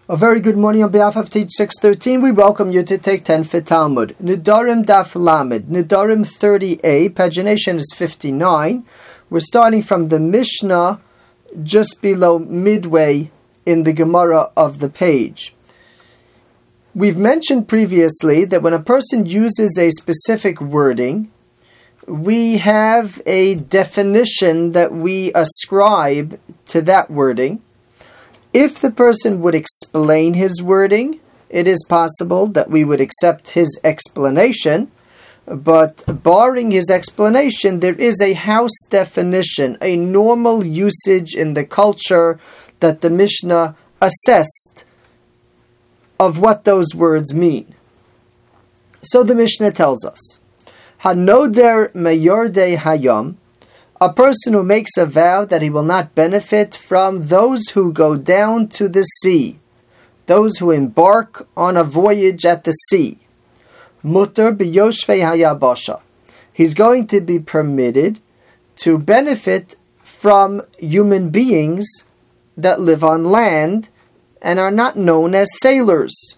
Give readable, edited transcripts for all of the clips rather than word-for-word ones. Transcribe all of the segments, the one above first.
A very good morning on behalf of Teach 613. We welcome you to take 10 for Talmud. Nedarim Daf Lamed, Nedarim 30a, pagination is 59. We're starting from the Mishnah just below midway in the Gemara of the page. We've mentioned previously that when a person uses a specific wording, we have a definition that we ascribe to that wording. If the person would explain his wording, it is possible that we would accept his explanation, but barring his explanation, there is a house definition, a normal usage in the culture that the Mishnah assessed of what those words mean. So the Mishnah tells us, Hanoder meyordei hayom, a person who makes a vow that he will not benefit from those who go down to the sea, those who embark on a voyage at the sea. Mutter biyoshvei hayabasha. He's going to be permitted to benefit from human beings that live on land and are not known as sailors.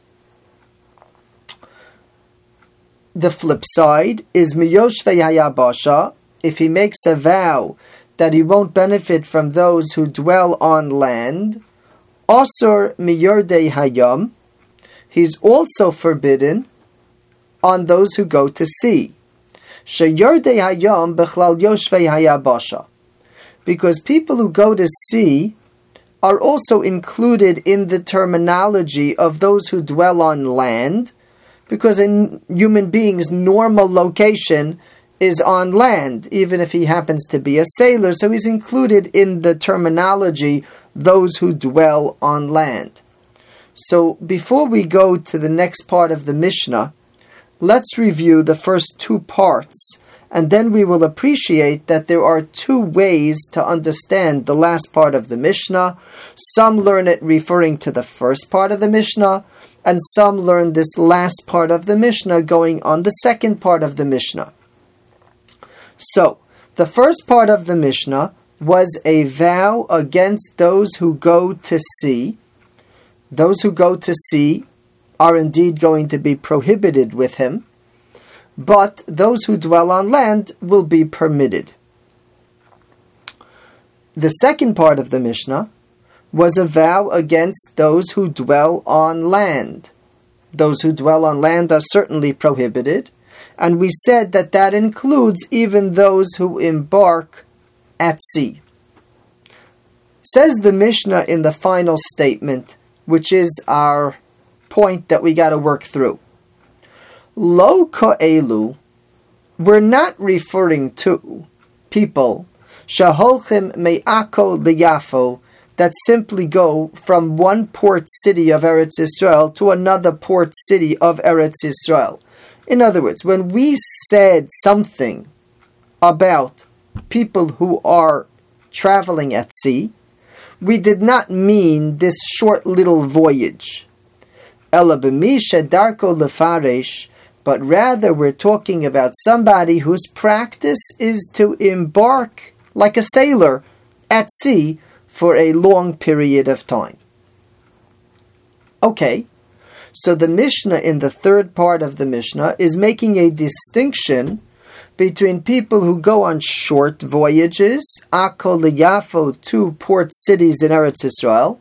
The flip side is miyoshvei hayabasha. If he makes a vow that he won't benefit from those who dwell on land, Asur miyordei hayam, he's also forbidden on those who go to sea. Sheyordei hayam bechlal yoshvei hayabasha, because people who go to sea are also included in the terminology of those who dwell on land, because a human being's normal location is on land, even if he happens to be a sailor, so he's included in the terminology, those who dwell on land. So before we go to the next part of the Mishnah, let's review the first two parts, and then we will appreciate that there are two ways to understand the last part of the Mishnah. Some learn it referring to the first part of the Mishnah, and some learn this last part of the Mishnah going on the second part of the Mishnah. So, the first part of the Mishnah was a vow against those who go to sea. Those who go to sea are indeed going to be prohibited with him, but those who dwell on land will be permitted. The second part of the Mishnah was a vow against those who dwell on land. Those who dwell on land are certainly prohibited, and we said that that includes even those who embark at sea. Says the Mishnah in the final statement, which is our point that we got to work through. Lo ka'elu, we're not referring to people, shaholchim me'ako liyafo, that simply go from one port city of Eretz Yisrael to another port city of Eretz Yisrael. In other words, when we said something about people who are traveling at sea, we did not mean this short little voyage. Ela b'misha darko lefaresh, but rather we're talking about somebody whose practice is to embark like a sailor at sea for a long period of time. Okay. So the Mishnah in the third part of the Mishnah is making a distinction between people who go on short voyages, Akko Liyafo, to port cities in Eretz Yisrael,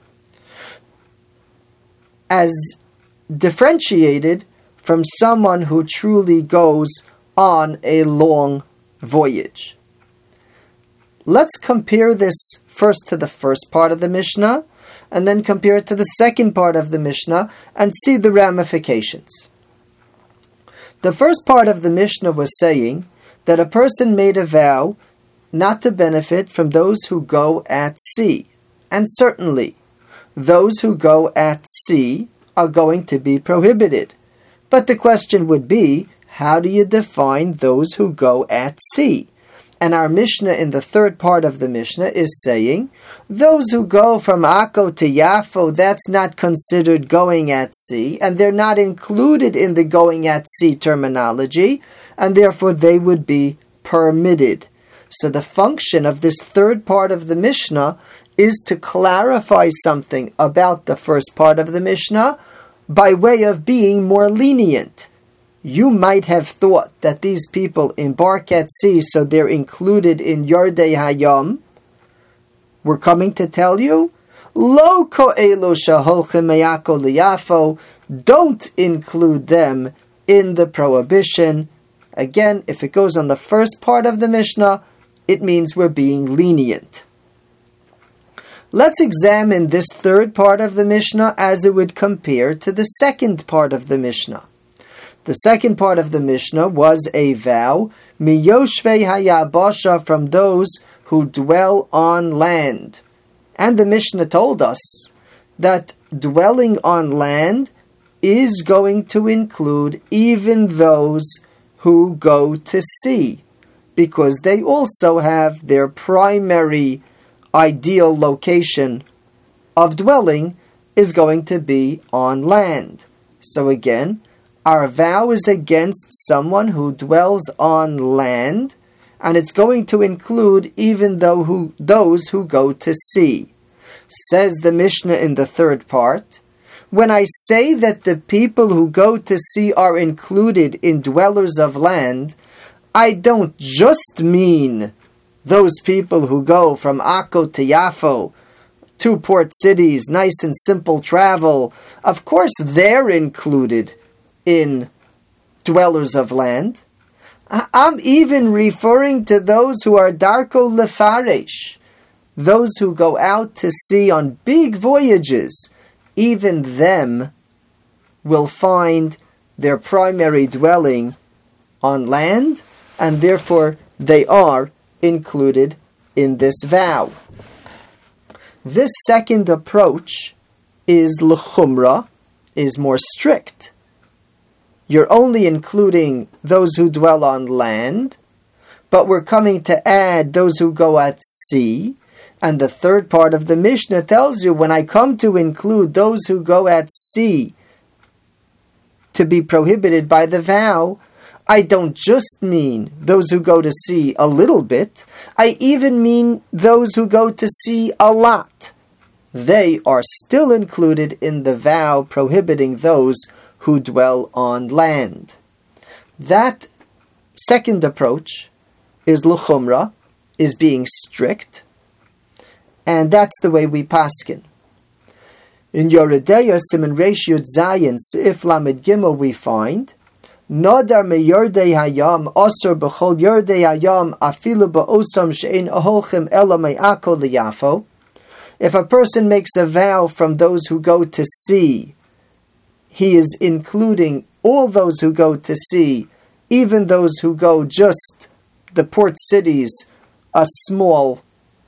as differentiated from someone who truly goes on a long voyage. Let's compare this first to the first part of the Mishnah, and then compare it to the second part of the Mishnah and see the ramifications. The first part of the Mishnah was saying that a person made a vow not to benefit from those who go at sea. And certainly, those who go at sea are going to be prohibited. But the question would be, how do you define those who go at sea? And our Mishnah in the third part of the Mishnah is saying, those who go from Akko to Yafo, that's not considered going at sea, and they're not included in the going at sea terminology, and therefore they would be permitted. So the function of this third part of the Mishnah is to clarify something about the first part of the Mishnah by way of being more lenient. You might have thought that these people embark at sea, so they're included in Yardei Hayam. We're coming to tell you, Lo ko'elu shaholchim meyako liyafo, don't include them in the prohibition. Again, if it goes on the first part of the Mishnah, it means we're being lenient. Let's examine this third part of the Mishnah as it would compare to the second part of the Mishnah. The second part of the Mishnah was a vow, miyoshvei hayabasha, from those who dwell on land. And the Mishnah told us that dwelling on land is going to include even those who go to sea, because they also have their primary ideal location of dwelling is going to be on land. So again, our vow is against someone who dwells on land, and it's going to include even those who go to sea. Says the Mishnah in the third part, when I say that the people who go to sea are included in dwellers of land, I don't just mean those people who go from Akko to Yafo, two port cities, nice and simple travel. Of course, they're included in dwellers of land. I'm even referring to those who are Darko Lefaresh, those who go out to sea on big voyages. Even them will find their primary dwelling on land, and therefore they are included in this vow. This second approach is l'chumra, is more strict. You're only including those who dwell on land, but we're coming to add those who go at sea. And the third part of the Mishnah tells you, when I come to include those who go at sea to be prohibited by the vow, I don't just mean those who go to sea a little bit. I even mean those who go to sea a lot. They are still included in the vow prohibiting those who dwell on land. That second approach is l'chumra, is being strict, and that's the way we paskin. In Yoredeya, Siman Reish Yud Zayin, Seif Lamed Gimel, we find, Nodar me Yordei Hayam, Osor b'chol Yordei Hayam, afilu ba'osam she'en aholchim ela me'ako liyafo. If a person makes a vow from those who go to sea, he is including all those who go to sea, even those who go just the port cities, a small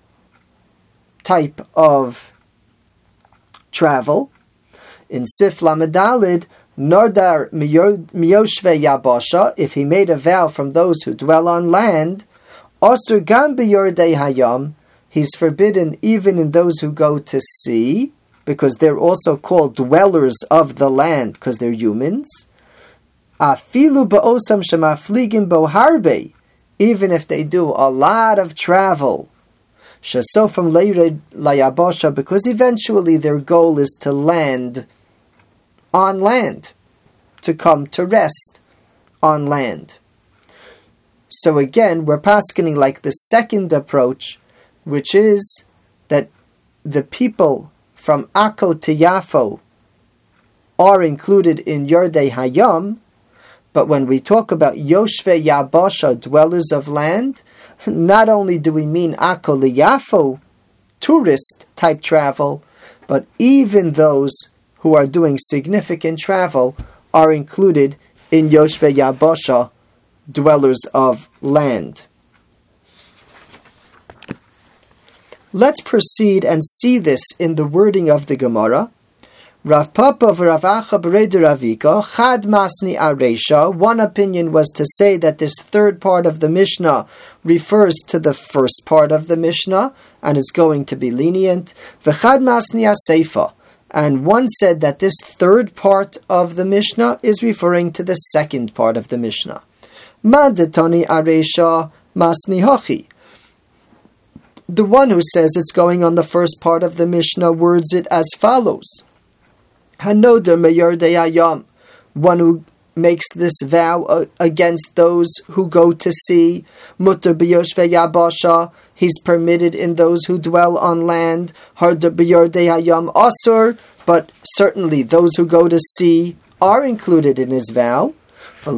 type of travel. In Sif Lamedalid, Nordar Miyoshve Yabasha, if he made a vow from those who dwell on land, Osur Gam B'Yordei Hayam, he's forbidden even in those who go to sea, because they're also called dwellers of the land, because they're humans. Afilu Ba'osam Shemafligim Bo Harbe, even if they do a lot of travel. Shasofam Leired Layabasha, because eventually their goal is to land on land, to come to rest on land. So again, we're paskening like the second approach, which is that the people from Akko to Yafo are included in Yordei Hayam, but when we talk about Yoshve Yabasha, dwellers of land, not only do we mean Akko Yafo, tourist type travel, but even those who are doing significant travel are included in Yoshve Yabasha, dwellers of land. Let's proceed and see this in the wording of the Gemara. Rav Papa v'Rav Acha b'Reder Ravika, Chad Masni Aresha. One opinion was to say that this third part of the Mishnah refers to the first part of the Mishnah and is going to be lenient. V'Chad Masni Aseifa. And one said that this third part of the Mishnah is referring to the second part of the Mishnah. Madetani Aresha Masni Hachi. The one who says it's going on the first part of the Mishnah words it as follows. Hanoder meyordei hayam, one who makes this vow against those who go to sea. Mutter b'yoshvei yabasha, he's permitted in those who dwell on land. Harder b'yordei hayam asur, but certainly those who go to sea are included in his vow. But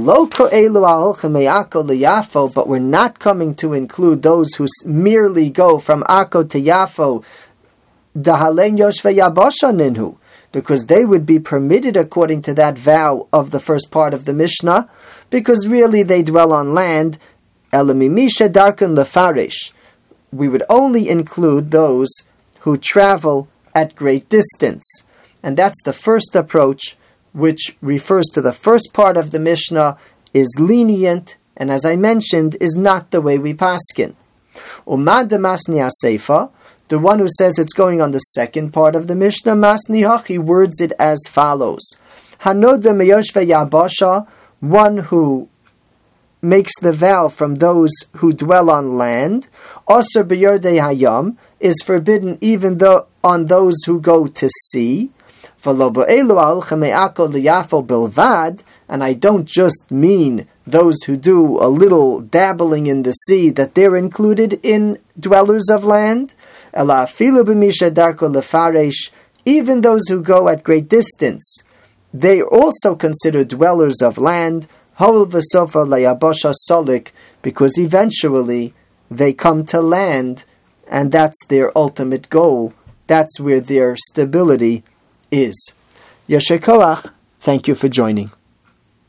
we're not coming to include those who merely go from Akko to Yafo, Dahalen Yoshvei Yabasha Ninhu, because they would be permitted according to that vow of the first part of the Mishnah, because really they dwell on land. Elamimisha Darkan Lefarish. We would only include those who travel at great distance. And that's the first approach, which refers to the first part of the Mishnah, is lenient, and as I mentioned, is not the way we paskin. Umad masni aseifa, the one who says it's going on the second part of the Mishnah, masni hachi, words it as follows. Hanoda meyoshve yabasha, one who makes the vow from those who dwell on land, osir b'yordei hayam, is forbidden even though on those who go to sea. And I don't just mean those who do a little dabbling in the sea, that they're included in dwellers of land. Even those who go at great distance, they are also considered dwellers of land, because eventually they come to land, and that's their ultimate goal. That's where their stability is. Yasher Koach, thank you for joining.